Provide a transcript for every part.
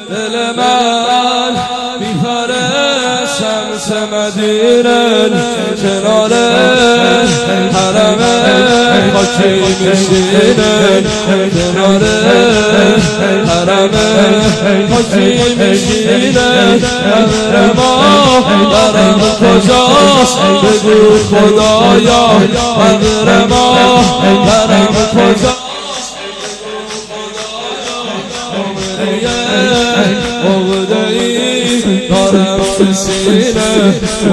دل من میپره شمس مدینه کنار حرم خاکی میشینه کنار حرم خاکی میشینه قبر ما قبر کجاست بگو خدایا قبر ما قبر کجاست دارم به سینه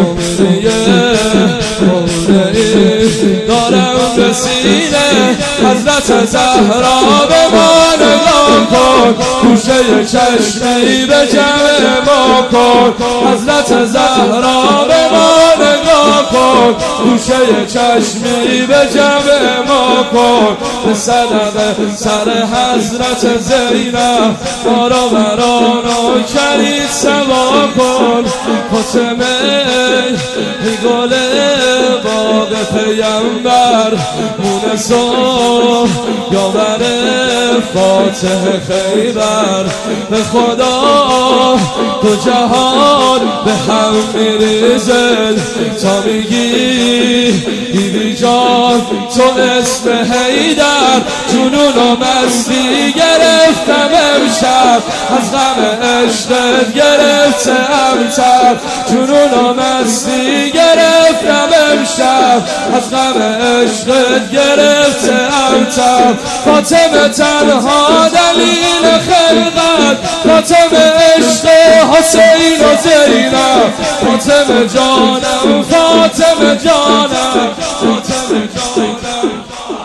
دارم به سینه حضرت زهرا به ما نگاه کن گوشه چشمی به جمع ما کن حضرت زهرا به ما نگاه کن گوشه چشمی به جمع ما کن به صدق سر حضرت زینب ما را بران کرید سوا کن فاطمه گل باغ پیمبر مونس و یاور فاتح خیبر به خدا دو جهان به هم میریزه تا میگی بیبی جان تو اسم حیدر جنون و مستی گرفتم امشب از غم عشقت گرفتم تر جنون و مستی گرفتم امشب از غم عشقت گرفتم تر فاطمه تنها دلیل خلقت فاطمه عشق حسین و زینب فاطمه جانم فاطمه جانم فاطمه جانم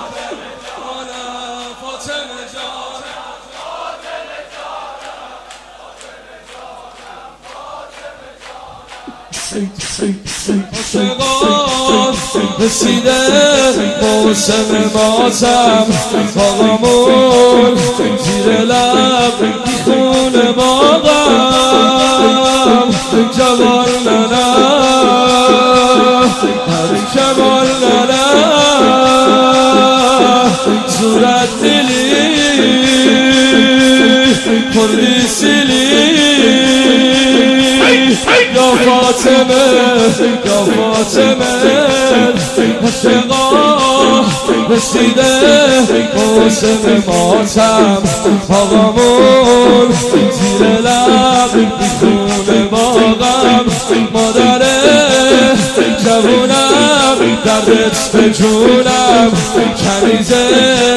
رسیده موسم ماتم باغمون زیر لب میخونه باغم جوان ننه هر کمال ننه صورت دلی کلی سیلی یا فاطمه یا فاطمه عشقا رسیده موسم ماتم آقامون زیر لب میخونه باغم مادر جوونم دردت به جونم کنیزه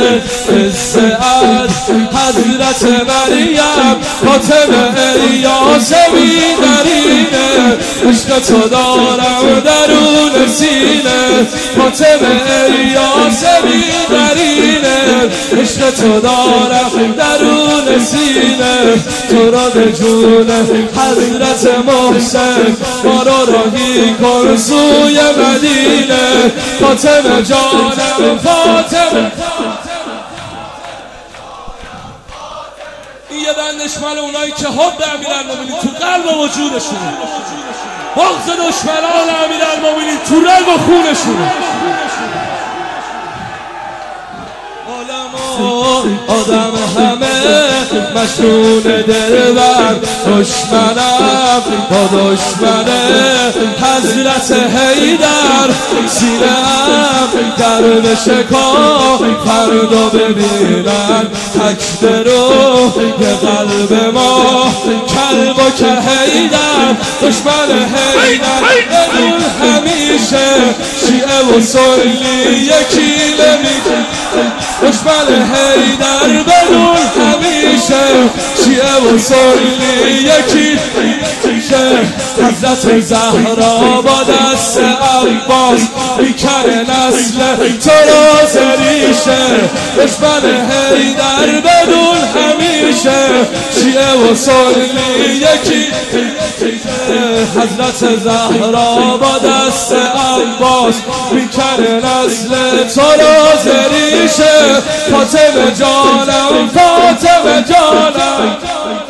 سعد حضرت مریم فاطمه ایاس بی‌نرینه عشق تو دارم درون سینه فاطمه ایاس بی‌نرینه عشق تو دارم درون سینه تو را به جون حضرت محسن ما را راهی کن سوی مدینه فاطمه جانم فاطمه این یه بندش مال اونایی که حب امیرالمومنین تو قلب و وجودشونه بغض دشمنان امیرالمومنین تو رگ و خونشونه آدم همه مشنون دلبر دشمنم با دشمنه حضرت حیدر سینه‌ام در بشکا فردا ببینن تک درو یه قلب ما کلب و که حیدر دشمن حیدر بدون همیشه شیعه و سنی یکی نمیشه دشمن حیدر بدون همیشه شیعه و سنی یکی حضرت زهرا با دست عباس میکنه نسل تو را زریشه دشمن حیدر بدون همیشه شیعه و سنی یکی حضرت زهرا با دست عباس میکنه نسل تو را زریشه فاطمه جانم فاطمه جانم